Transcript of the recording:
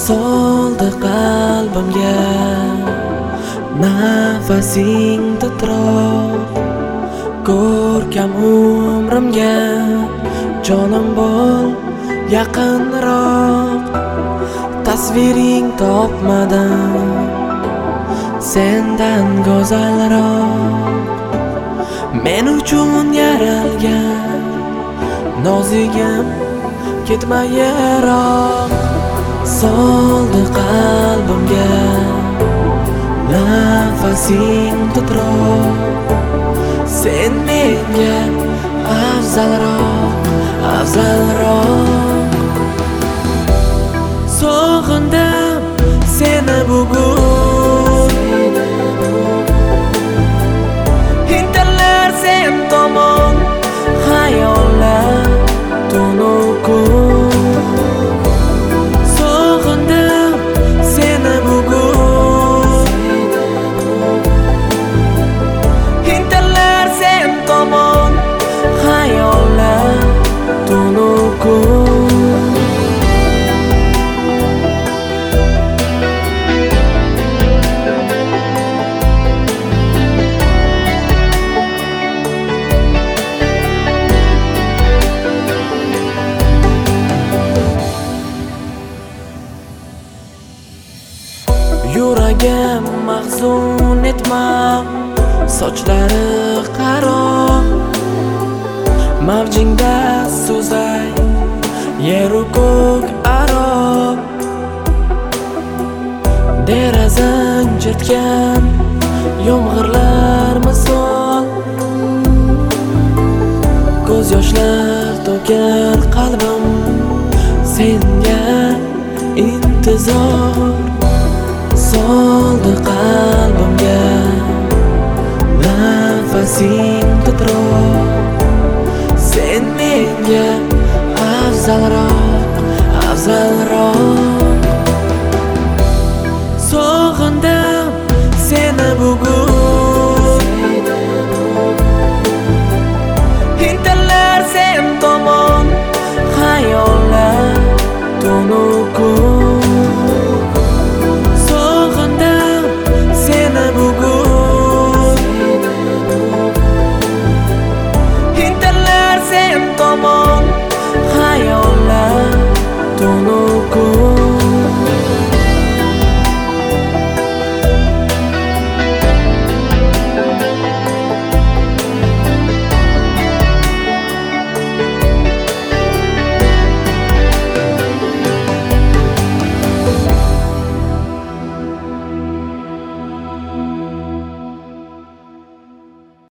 soldi qalbimga nafasing titroq, ko'rkam umrimga jonim bo'l yaqinroq. Tasviring topmadim sendan go'zalroq, men uchun yaralgan nozigim ketma yiroq. Soldi qalbimga nafasing titroq, sen menga afzalroq, afzalroq. Sog'indim seni bugun, intilar sen tomon xayollar tunu kun. Sog'indim seni bugun, intilar sen tomon xayollar tunu kun. Yuragim mahzun etma, sochlari qaro, mavjingda suzay yeru ko'k aro. Derazang chertgan yomg'irlar misol, ko'z yoshlar to'kar qalbim senga intizor. Soldi qalbimga nafasing titroq, sen menga afzalroq, afzalroq. Sog'indim seni bugun,